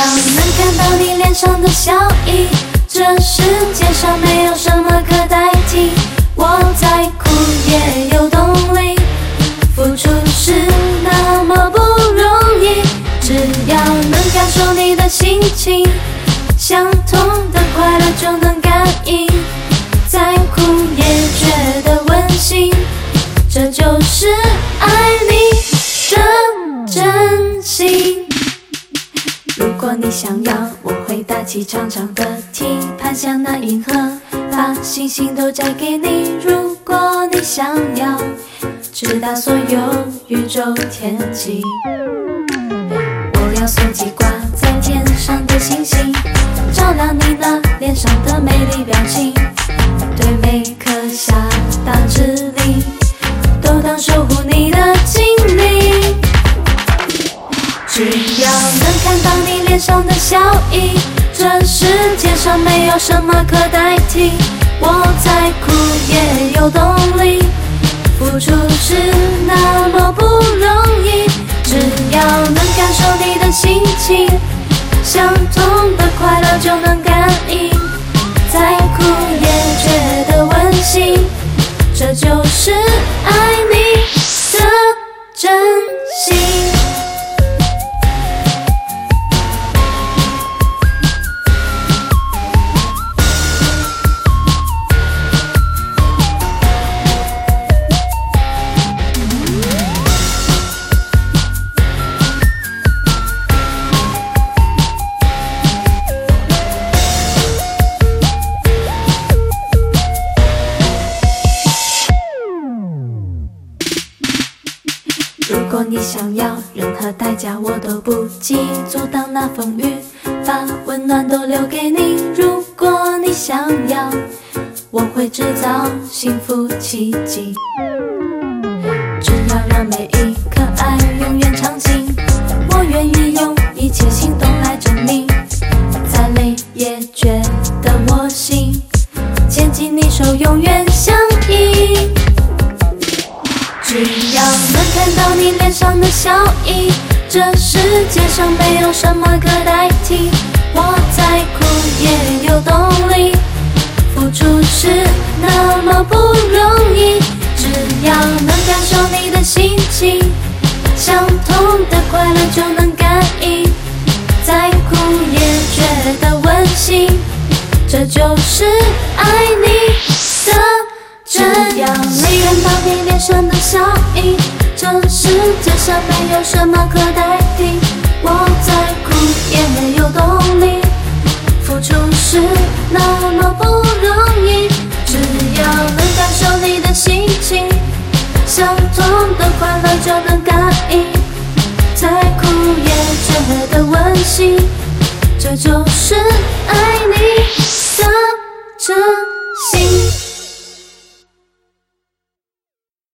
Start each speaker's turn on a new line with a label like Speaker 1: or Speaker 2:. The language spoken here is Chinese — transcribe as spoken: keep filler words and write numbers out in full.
Speaker 1: 要能看到你脸上的笑意，这世界上没有什么可代替。我再苦也有动力，付出是那么不容易。只要能感受你的心情，相同的快乐就能感应，再苦也觉得温馨。这就是爱你的真心。如果你想要，我会打起长长的梯，攀向那银河，把星星都摘给你。如果你想要知道所有宇宙天际，我要送几挂在天上的星星，照亮你那脸上的美丽表情。对每颗下达指令，都当守护你的精灵。只要能看到你脸上的笑意，这世界上没有什么可代替。我再苦也有动力，付出是那么不容易。只要能感受你的心情，相同的快乐就能感应，再苦也觉得温馨。这就是爱你的真心。如果你想要，任何代价我都不计，阻挡那风雨，把温暖都留给你。如果你想要，我会制造幸福奇迹。只要让每一颗爱永远长青，我愿意用一切行动来证明，再累也觉得我行，牵紧你手永远相依。只要能看到你脸上的笑意，这世界上没有什么可代替。我再苦也有动力，付出是那么不容易。只要能感受你的心情，相同的快乐就能感应，再苦也觉得温馨。这就是爱你的只要能看到你脸上的笑意，这世界上没有什么可代替。我再苦也有动力，付出是那么不容易。只要能感受你的心情，相同的快乐就能感应，再苦也觉得温馨。这就是爱你。